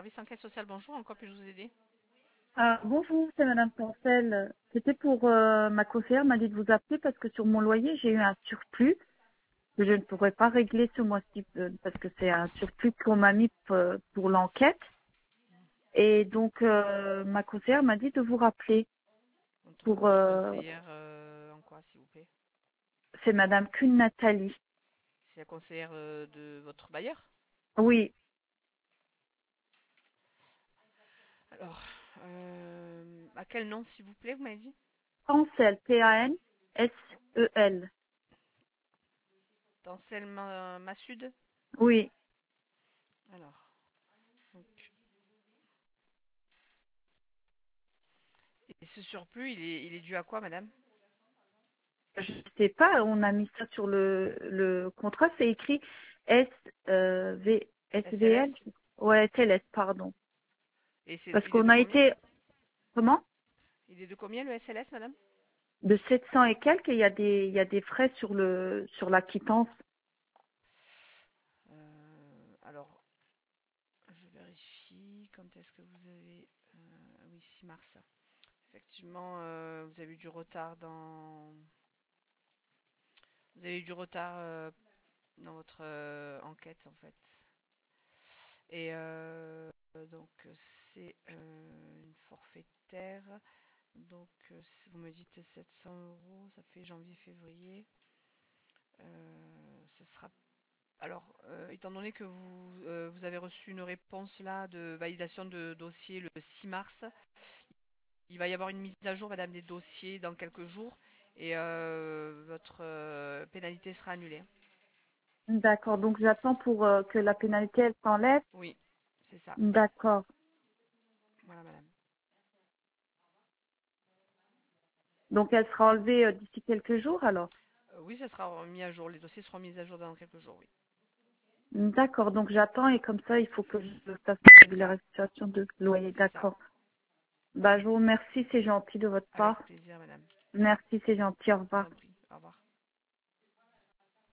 Service enquête sociale, bonjour, en quoi puis-je vous aider? Bonjour, c'est Madame Porcel. C'était pour ma conseillère m'a dit de vous appeler parce que sur mon loyer, j'ai eu un surplus que je ne pourrais pas régler ce mois-ci parce que c'est un surplus qu'on m'a mis pour l'enquête. Et donc, ma conseillère m'a dit de vous rappeler pour... Votre conseillère en quoi, s'il vous plaît? c'est Madame Kuhn Nathalie. C'est la conseillère de votre bailleur? Oui, Alors, à quel nom, s'il vous plaît, vous m'avez dit? Pansel, Pansel. Tancel Massoud? Oui, Alors, donc, et ce surplus, il est dû à quoi, madame? je sais pas, on a mis ça sur le contrat, c'est écrit SLS? SVL. Ouais, TLS, pardon. Et Parce il est qu'on de a combien? été, comment? Il est de combien le SLS, madame? De 700 et quelques, et il y a des frais sur la quittance. Alors, je vérifie, quand est-ce que vous avez... oui, 6 mars. Effectivement, vous avez eu du retard Vous avez eu du retard dans votre enquête, en fait. Et donc, c'est une forfaitaire. Donc, si vous me dites 700 euros, ça fait janvier-février. Ce sera. Alors, étant donné que vous avez reçu une réponse là de validation de dossier le 6 mars, il va y avoir une mise à jour, madame, des dossiers dans quelques jours et votre pénalité sera annulée. D'accord, donc j'attends pour que la pénalité elle s'enlève. Oui, c'est ça. D'accord. Voilà, madame. Donc elle sera enlevée d'ici quelques jours alors. Oui, ça sera mis à jour. Les dossiers seront mis à jour dans quelques jours, oui. D'accord, donc j'attends et comme ça il faut que je fasse C'est la ça, restitution de loyer. c'est ça. D'accord. Bah je vous remercie, c'est gentil de votre Avec part. plaisir, madame. Merci, c'est gentil, au Je vous revoir. en prie.